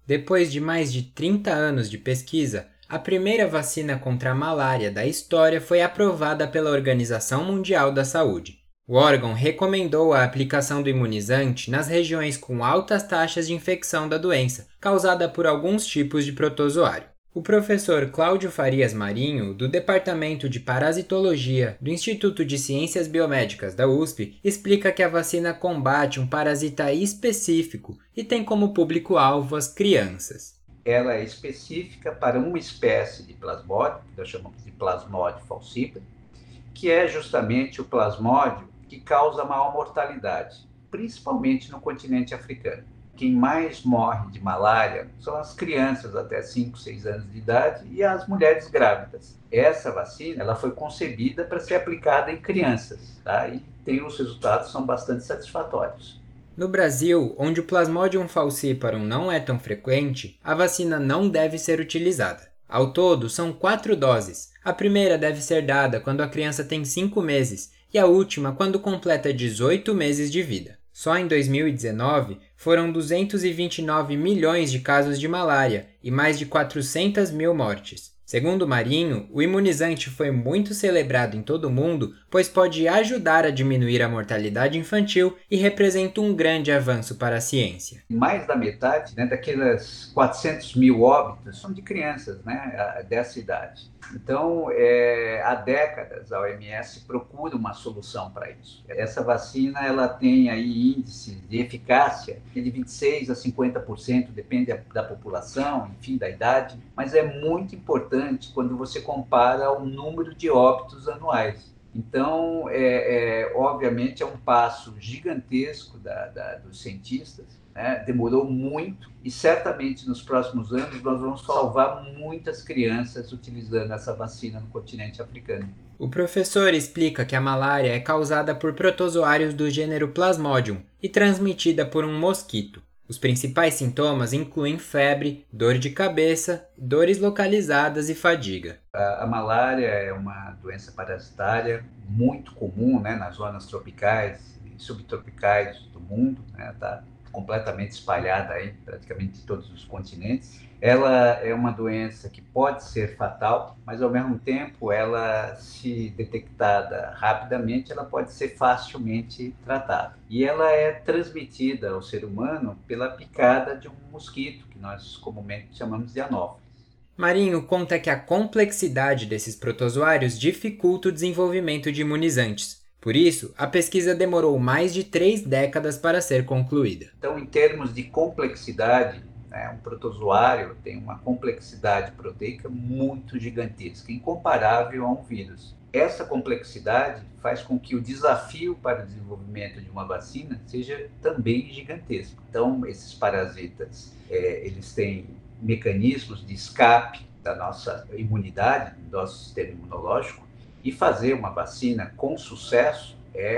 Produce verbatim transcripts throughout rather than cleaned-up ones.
Depois de mais de trinta anos de pesquisa, a primeira vacina contra a malária da história foi aprovada pela Organização Mundial da Saúde. O órgão recomendou a aplicação do imunizante nas regiões com altas taxas de infecção da doença, causada por alguns tipos de protozoário. O professor Cláudio Farias Marinho, do Departamento de Parasitologia do Instituto de Ciências Biomédicas da U S P, explica que a vacina combate um parasita específico e tem como público-alvo as crianças. Ela é específica para uma espécie de plasmódio, que nós chamamos de plasmódio falciparum, que é justamente o plasmódio que causa maior mortalidade, principalmente no continente africano. Quem mais morre de malária são as crianças até cinco, seis anos de idade e as mulheres grávidas. Essa vacina ela foi concebida para ser aplicada em crianças, tá? E tem, os resultados são bastante satisfatórios. No Brasil, onde o Plasmodium falciparum não é tão frequente, a vacina não deve ser utilizada. Ao todo, são quatro doses. A primeira deve ser dada quando a criança tem cinco meses e a última quando completa dezoito meses de vida. Só em dois mil e dezenove, foram duzentos e vinte e nove milhões de casos de malária e mais de quatrocentas mil mortes. Segundo Marinho, o imunizante foi muito celebrado em todo o mundo, pois pode ajudar a diminuir a mortalidade infantil e representa um grande avanço para a ciência. Mais da metade, né, daquelas quatrocentos mil óbitos são de crianças, né, dessa idade. Então, é, há décadas a O M S procura uma solução para isso. Essa vacina ela tem aí índices de eficácia de vinte e seis a cinquenta por cento, depende da população, enfim, da idade, mas é muito importante quando você compara o número de óbitos anuais. Então, é, é, obviamente, é um passo gigantesco da, da, dos cientistas, né? Demorou muito e certamente nos próximos anos nós vamos salvar muitas crianças utilizando essa vacina no continente africano. O professor explica que a malária é causada por protozoários do gênero Plasmodium e transmitida por um mosquito. Os principais sintomas incluem febre, dor de cabeça, dores localizadas e fadiga. A, a malária é uma doença parasitária muito comum, né, nas zonas tropicais e subtropicais do mundo, né, tá completamente espalhada aí, praticamente em todos os continentes. Ela é uma doença que pode ser fatal, mas ao mesmo tempo ela, se detectada rapidamente, ela pode ser facilmente tratada. E ela é transmitida ao ser humano pela picada de um mosquito, que nós comumente chamamos de anófeles. Marinho conta que a complexidade desses protozoários dificulta o desenvolvimento de imunizantes. Por isso, a pesquisa demorou mais de três décadas para ser concluída. Então, em termos de complexidade, né, um protozoário tem uma complexidade proteica muito gigantesca, incomparável a um vírus. Essa complexidade faz com que o desafio para o desenvolvimento de uma vacina seja também gigantesco. Então, esses parasitas, é, eles têm mecanismos de escape da nossa imunidade, do nosso sistema imunológico, e fazer uma vacina com sucesso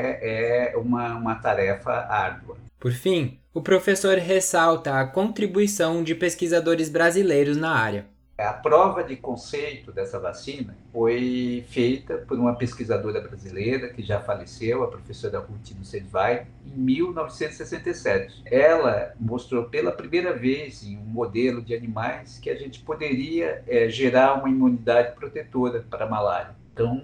é, é uma, uma tarefa árdua. Por fim, o professor ressalta a contribuição de pesquisadores brasileiros na área. A prova de conceito dessa vacina foi feita por uma pesquisadora brasileira que já faleceu, a professora Ruth Nussensweig, em mil novecentos e sessenta e sete. Ela mostrou pela primeira vez em um modelo de animais que a gente poderia é, gerar uma imunidade protetora para a malária. Então,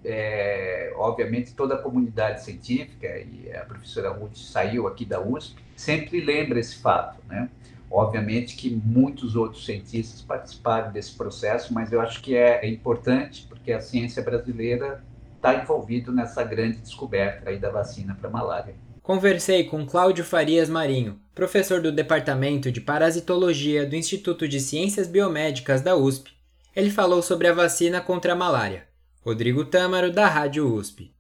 é, obviamente, toda a comunidade científica, e a professora Ruth saiu aqui da U S P, sempre lembra esse fato, né? Obviamente que muitos outros cientistas participaram desse processo, mas eu acho que é, é importante porque a ciência brasileira está envolvida nessa grande descoberta aí da vacina para a malária. Conversei com Cláudio Farias Marinho, professor do Departamento de Parasitologia do Instituto de Ciências Biomédicas da U S P. Ele falou sobre a vacina contra a malária. Rodrigo Tâmaro, da Rádio U S P.